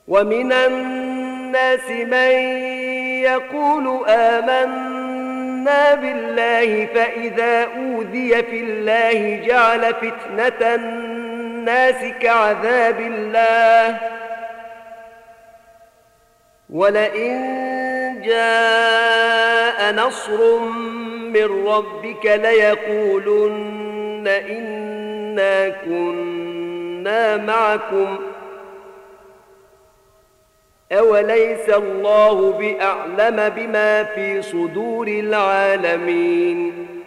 ومن الناس من يقول آمنا بالله فإذا أوذي في الله جعل فتنة الناس كعذاب الله ولئن جاء نصر من ربك ليقولن إنا كنا معكم أوليس الله بأعلم بما في صدور العالمين